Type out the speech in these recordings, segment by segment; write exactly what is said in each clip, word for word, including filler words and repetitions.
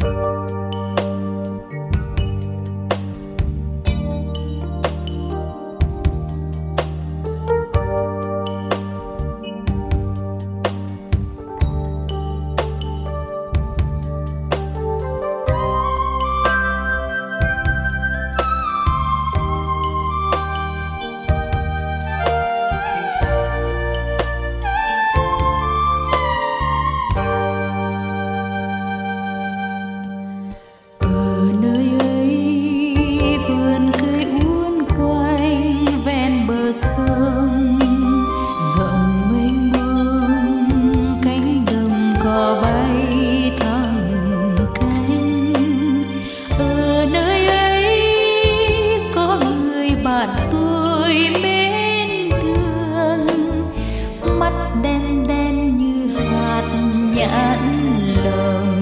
sông rộng mênh mông, cánh đồng cỏ bay thẳng cánh. Ở nơi ấy có người bạn tôi mến thương, mắt đen đen như hạt nhãn lòng.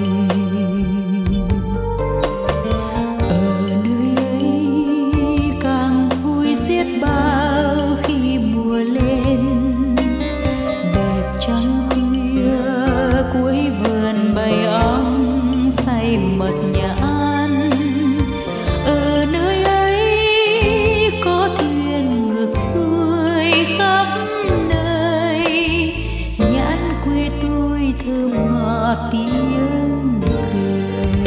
Ở nơi ấy càng vui xiết bao khi mùa lên, đẹp trăng khuya cuối vườn bầy ong say mật nhãn. Ở nơi ấy có thuyền ngược xuôi khắp nơi, nhãn quê tôi thơm ngọt tiếng cười.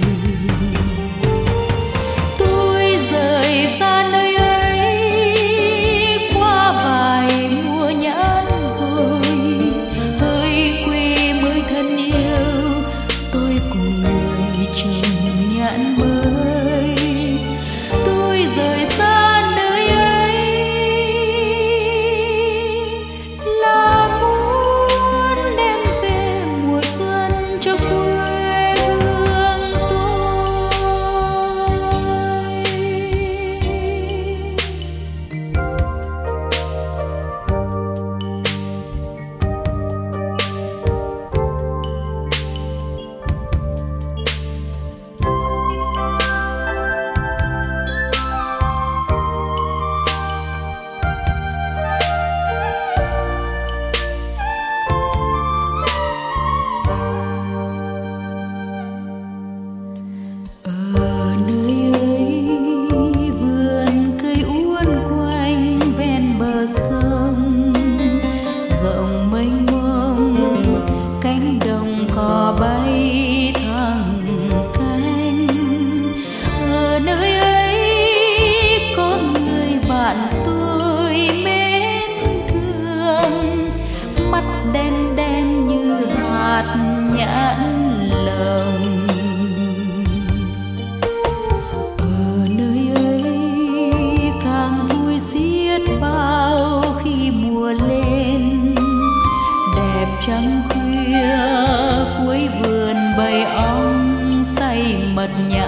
Tôi rời xa nơi ấy qua vài mùa nhãn rồi, hỡi quê mới thân yêu, tôi cùng người trồng nhãn mới. Tôi rời xa nơi ấy là muốn đem về mùa xuân cho quê hương tôi. Ở nơi ấy vườn cây uốn quanh ven bờ sông rộng mênh mông, cánh đồng cỏ bay thẳng cánh. Ở nơi ấy có người bạn tôi mến thương, mắt đen đen như hạt nhãn lồng. Ở nơi ấy càng vui xiết bao khi mùa lên, đẹp trăng khuya cuối vườn bầy ong say mật nhã.